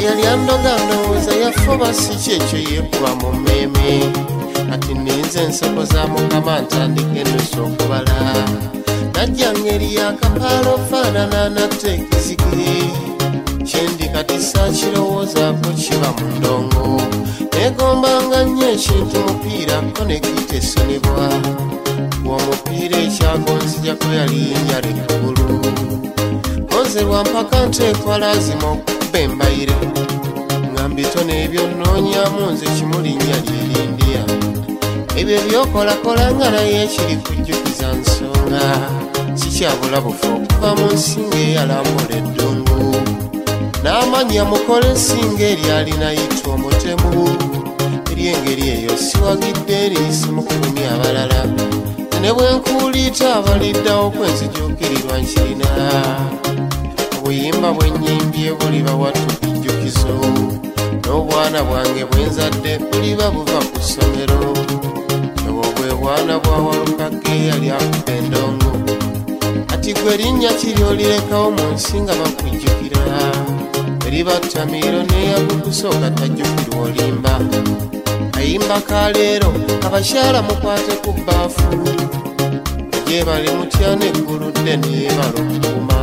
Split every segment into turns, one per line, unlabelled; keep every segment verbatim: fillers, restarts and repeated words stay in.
yali andoga ndowooza yafuba si kyekyo yeekuba mu mmeeme ati ninze enseko za mukama ntandika ennusu okubala najja ngeri yakapaalo faanana nateekizige kyendi kati saakirowoozaako kiba mu ndongo neegombanga nnyo ekintu mupiira ko ne gitesonebwa omupiira ekyago nzijako yali njala ekkulu onzerwa mpaka nteekwa laazima okukuba embayire nga mbitone ebyo nnoonyamu nze kimulinnya lyerindiya ebyo byokolakola nga naye ekiri kujjukiza nsonga sikyabula bufu okuva mu nsinga eyalambula eddungu n'amanya mukole ensinga eryalina yitwa omutemu eryengeri eyo siwagidde eriisi mu kumi abalala ne bwe nkuuliita abaliddawo kwenzijuukirirwa nkirina obuyimba bwe nnyimbye buliba wattu bijjukizo n'obwana bwange bwe nzadde buliba buva ku ssomero obwo bwe bwana bwa walukage yali akuba endongo ati gwe linnya kiri olirekawo mu nsi nga bakujjukira eribattamiiro neyagukusooka tajjukirwa olimba kayimba ka leero abakyala mukwate ku bbaafu gye bali mutya negguludde neebala okuuma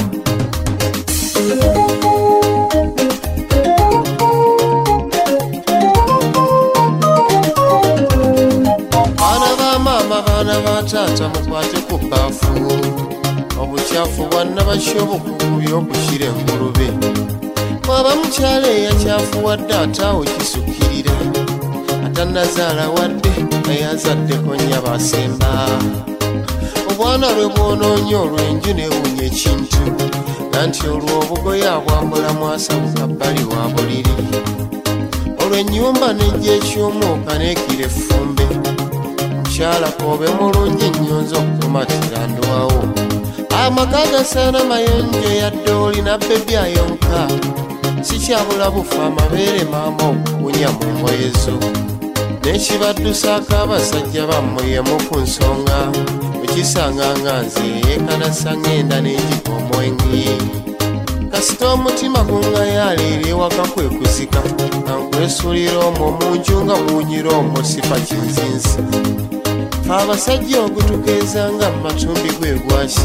baana ba maama baana ba taata mukwate ku bbaafu obukyafu bwanna bashyobukubye okukira engulube mwaba mukyala eyakyafuwadde ataawo kisukkirira atannazaala wadde naye azaddeko nnya basemba obwana lwe bwonoonya olw'enju neewunya ekintu nanti olwo obugoye abwambula mwasabuka bbali wa buliri olw'ennyumba nejja ekyomwoka neekira effumbe mukyala koobe mulungi nnyo nza okukumatira ndwawo amaka gasaana mayonjo yadde olina bebi ayonka sikyabula bufa amabeere maama okukunya mu ngoye zo n'ekibaddusaako abasajja bammuyemu ku nsonga okisanga nga nze yeekanasa ngenda n'enjika omwengi kasita omutima gungayaalira ewaka kwe kuzika nga nkwesuulira omwo munju nga muwunyira omwo sifa kinzinzi fe abasajja ogutukeeza nga mu matumbi gwe gwaki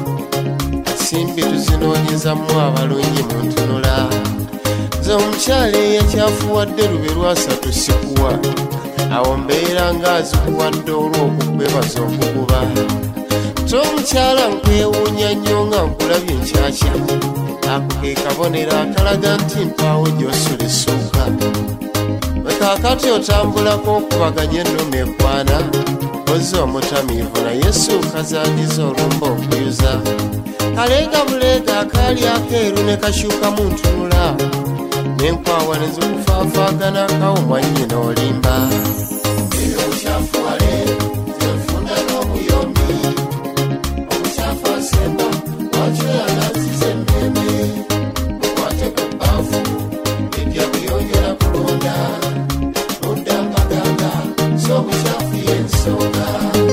simbi tuzinoonyezamu abalungi mu ntunula nze omukyala eyakyafuwadde lube lwasatu sikuwa awo mbeera ng'azikuwadde olw'okukwebaza okuguba te omukyala nkwewuunya nnyo nga nkulabye enkyakya ako ke kabonero akalaga nti mpaawo gy'osula essuuka bwe kaakati otambulako okubaganya ennume ekwana oze omutamiivu naye essuuka zandiza olumba okuyuza kaleega buleega akaali akeeru ne kakyukamu ntunula n'enkwawa ne zikufaafaagana akawo mwannyina olimba ebyo okyafuwale zenfunda n'omuyombi omukyafu asemba wakyo yanaziza emmeeme mukwate ku bbaafu ebya buyonjera kulonda nodda mbaganga so obukyafu y'ensonga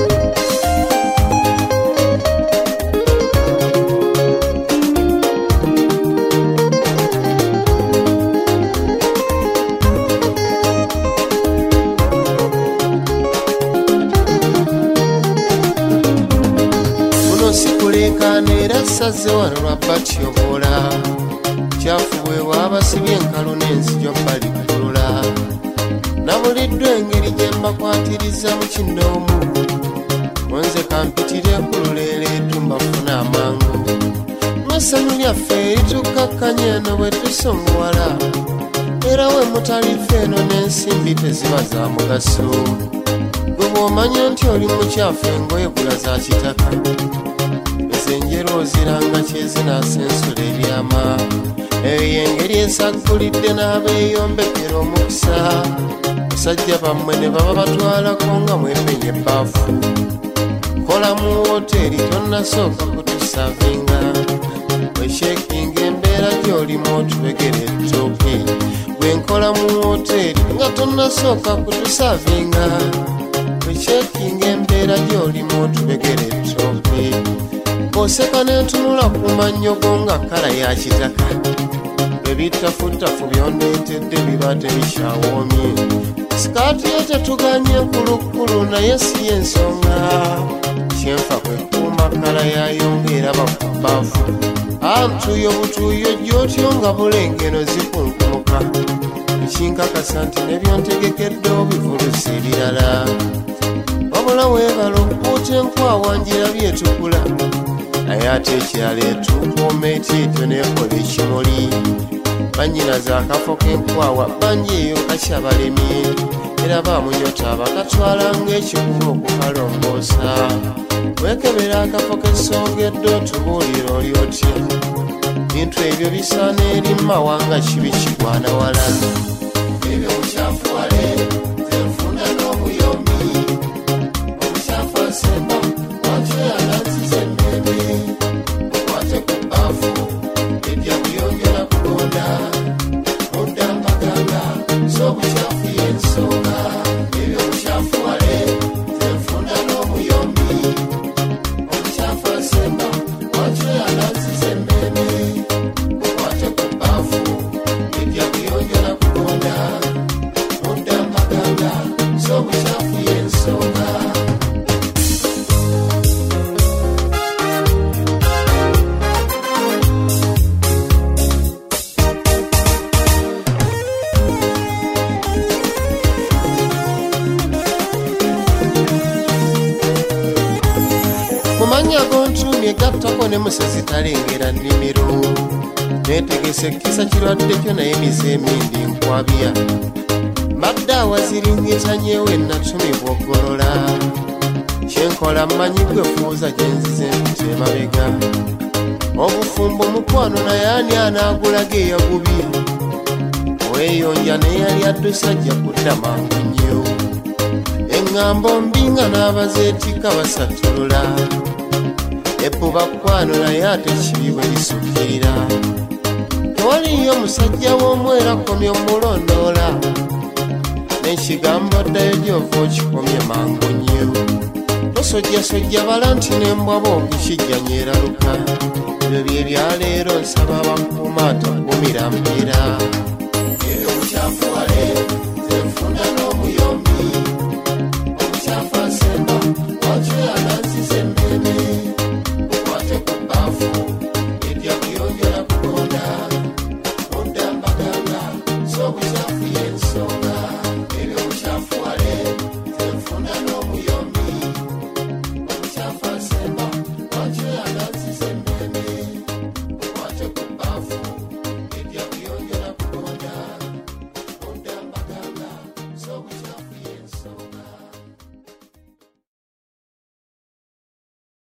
era saze wano lwa batyobola kyafuweebwa abasibye enkalu n'enzijo balikulula nabuliddwa engeri gye mbakwatiriza mu kinoomu onze kampitire kululeera etumba funa amangu n'essanyu lyaffe eritukakkanya eno bwe tusongowala era we mutalifa eno n'ensimbi teziba za mugaso gwe bw'omanya nti oli mukyafu engoye gula za kitaka enjero oziranga kyezinaasa ensula ebyama eyo y'engeri esaggulidde n'abeeyombekera omukisa basajja bammwe ne baba batwalako nga mwepenye ebbaafu kola mu woteeri tonnasooka kutusavinga weshekinga embeera gy'olimu otubegera ettooke gwe nkola mu woteeri nga tonnasooka kutusavinga weshekinga embeera gy'olimu otubegera ettooke oseka n'entunula ku mannyo go nga kkala ya kitaka ebitafutafu byondeetedde biba tebikyawoomye sikaati yo tetuganye kulukulu naye si y'ensonga kyenfa kwe kuuma kala yayo ng'eraba ku bbaafu antuyo butuyo gy'otyo nga bulengeno zikunkumuka ekinkakasa nti nebyontegekedde obivulusa ebirala wabula weebala okukuuta enkwawa ngira byetukula naye ate ekirala etukuuma eti etyo neekola ekimuli bannyinaza akafo k'enkwawa bangi eyo kasyabalemi era baamunyota bakatwala ng'ekikuba okukalongoosa wekebera akafo k'essongedde otubuulira oli otya bintu ebyo bisaana eri mawanga kibi kigwanawala ebyo mukyafuwale zenfunda n'omuyombi omukyafu asemba watweyalanziza emmeme mukwate ku bbaafu edya kuyonjera kugonda mudda mbaganga z'obukyafu y'ensonga ebyo mukyafuwale zenfunda n'omuyombi omukyafu asemba watweyalanziza emmeme mukwate ku bbaafu edya kuyonjera kugonda mudda mbaganga z'obukyafu y'ensonga mumanya gontumye gattako ne musezi talengera nnimiro neetegese ekkisa kirwadde kyo naye mizeemindi nkwabya madde awazirinnyitanyewo ennatumibwa oggolola kyenkola mmanyi gwe fuuza gye nzize mpita emabega obufumbo mukwano naye ani anaagulaga eyagubye weeyonja neyali addusajja kudda mangu nnyo eŋŋambo mbi nga n'abazeetika basatulula ebbuba kwano naye ate kibi bwe lisukkirira tewaliyo musajja w'omwera komye omulondoola n'ekigambo ddayo gy'ova okikomye mangu nnyo tosojjasojja bala nti n'embwa boogikijja nyeeraluka ebyo bye byaleero nsaba abakuuma atakumira mbi